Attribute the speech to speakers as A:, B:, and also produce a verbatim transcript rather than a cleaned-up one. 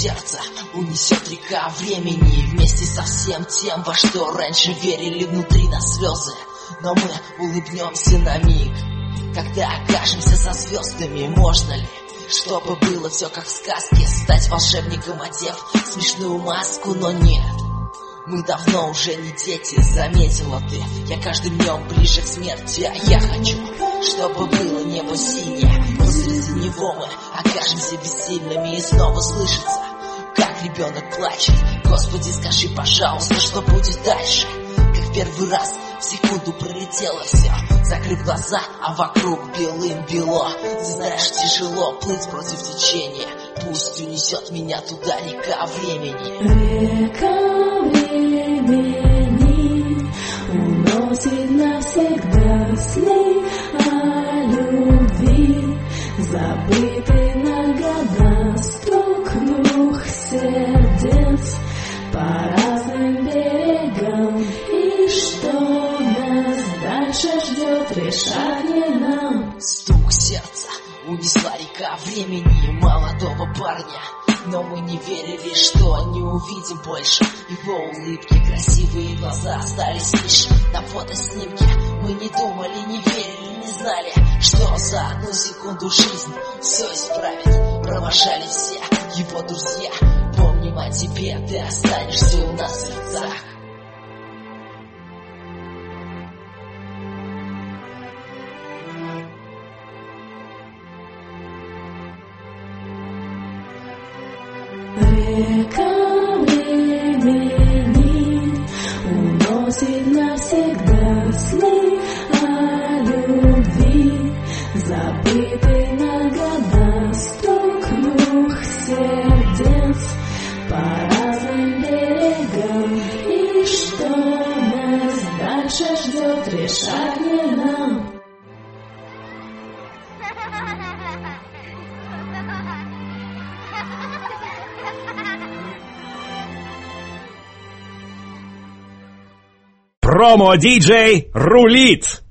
A: сердца унесет река времени вместе со всем тем, во что раньше верили внутри нас слезы. Но мы улыбнемся на миг, когда окажемся за звездами. Можно ли, чтобы было все как в сказке, стать волшебником, одев смешную маску? Но нет, мы давно уже не дети, заметила ты. Я каждым днем ближе к смерти, а я хочу, чтобы было небо синее, но среди него мы окажемся бессильными и снова слышится, как ребенок плачет. Господи, скажи, пожалуйста, что будет дальше? Как в первый раз в секунду пролетело все, закрыв глаза, а вокруг белым-бело. Знаешь, тяжело плыть против течения, пусть унесет меня туда река времени.
B: Река времени уносит навсегда сны о любви, забытый на года стук двух сердец по разным берегам. И что нас дальше ждет, решать не нам.
A: Стук сердца унесла река времени молодого парня, но мы не верили, что не увидим больше его улыбки. Красивые глаза остались лишь на фотоснимке. Мы не думали, не верили, не знали, что за одну секунду жизнь все исправит. Провожали все его друзья. Помним о тебе, ты останешься у нас в сердцах.
B: Река времени уносит навсегда сны о любви, забытый на года стук двух сердец по разным берегам. И что нас дальше ждет, решать не нам.
C: Промо-диджей рулит!